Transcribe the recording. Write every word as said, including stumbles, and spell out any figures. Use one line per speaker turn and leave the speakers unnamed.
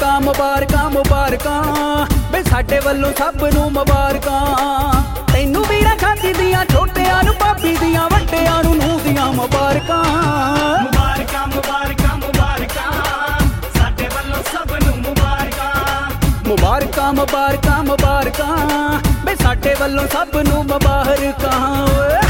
ਮੁਬਾਰਕਾਂ ਮੁਬਾਰਕਾਂ ਮੁਬਾਰਕਾਂ ਬੇ ਸਾਡੇ ਵੱਲੋਂ ਸਭ ਨੂੰ ਮੁਬਾਰਕਾਂ। ਤੈਨੂੰ ਵੀਰਾਂ ਖਾਦੀ ਦੀਆਂ, ਛੋਟਿਆਂ ਨੂੰ ਭਾਬੀ ਦੀਆਂ, ਵੱਡਿਆਂ ਨੂੰ ਨੂੰਹ ਦੀਆਂ ਮੁਬਾਰਕਾਂ।
ਮੁਬਾਰਕਾਂ ਮੁਬਾਰਕਾਂ ਮੁਬਾਰਕਾਂ ਸਾਡੇ ਵੱਲੋਂ ਸਭ ਨੂੰ ਮੁਬਾਰਕਾਂ।
ਮੁਬਾਰਕਾਂ ਮੁਬਾਰਕਾਂ ਮੁਬਾਰਕਾਂ ਬੇ ਸਾਡੇ ਵੱਲੋਂ ਸਭ ਨੂੰ ਮੁਬਾਰਕਾਂ। ਓਏ